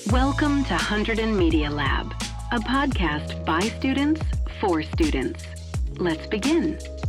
Welcome to Hunterdon Media Lab, a podcast by students for students. Let's begin.